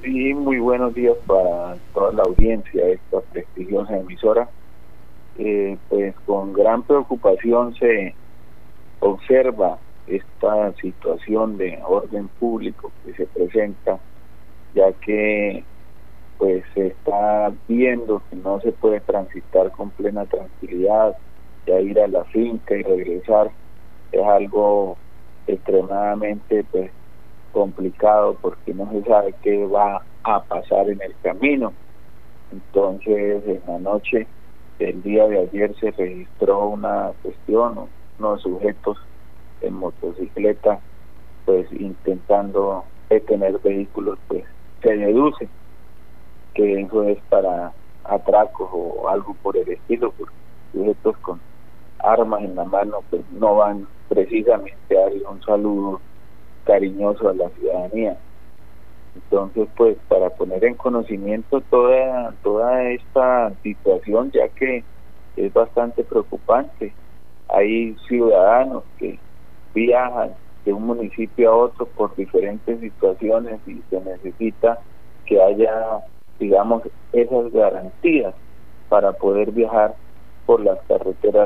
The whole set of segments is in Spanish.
Sí, muy buenos días para toda la audiencia de esta prestigiosa emisora. Pues con gran preocupación se observa esta situación de orden público que se presenta, ya que pues se está viendo que no se puede transitar con plena tranquilidad, ya ir a la finca y regresar es algo extremadamente pues complicado porque no se sabe qué va a pasar en el camino. Entonces, en la noche del día de ayer se registró una cuestión, unos sujetos en motocicleta, pues intentando detener vehículos, pues se deduce que eso es para atracos o algo por el estilo, porque sujetos con armas en la mano, pues no van precisamente a darle un saludo cariñoso a la ciudadanía. Entonces, pues para poner en conocimiento toda esta situación, ya que es bastante preocupante. Hay ciudadanos que viajan de un municipio a otro por diferentes situaciones y se necesita que haya, digamos, esas garantías para poder viajar por las carreteras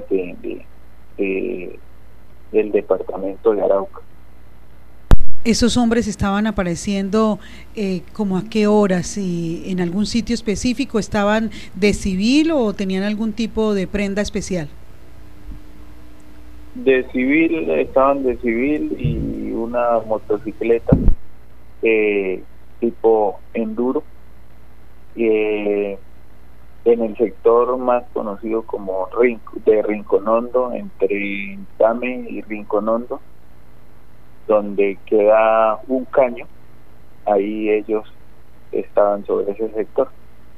del departamento de Arauca. ¿Esos hombres estaban apareciendo como a qué horas y en algún sitio específico? ¿Estaban de civil o tenían algún tipo de prenda especial? De civil, estaban de civil y una motocicleta tipo enduro, eh, en el sector más conocido como de Rinconondo, entre Intame y Rinconondo, donde queda un caño. Ahí ellos estaban sobre ese sector.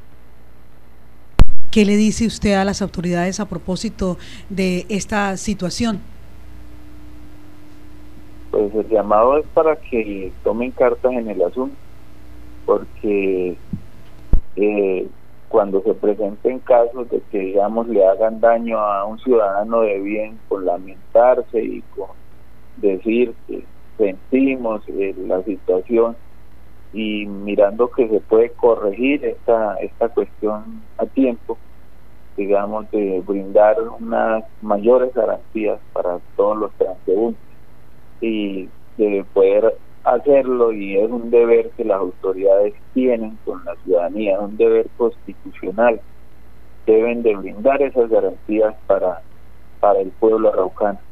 ¿Qué le dice usted a las autoridades a propósito de esta situación? Pues el llamado es para que tomen cartas en el asunto, porque cuando se presenten casos de que, digamos, le hagan daño a un ciudadano de bien, con lamentarse y con decir que sentimos la situación, y mirando que se puede corregir esta cuestión a tiempo, digamos, de brindar unas mayores garantías para todos los transeúntes y de poder hacerlo, y es un deber que las autoridades tienen con la ciudadanía, un deber constitucional. Deben de brindar esas garantías para el pueblo araucano.